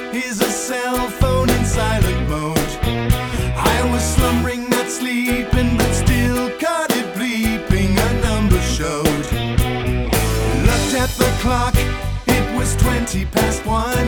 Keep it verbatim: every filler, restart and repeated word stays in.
is a cell phone in silent mode. I was slumbering, not sleeping, but still caught it bleeping. A number showed. Looked at the clock, it was twenty past one.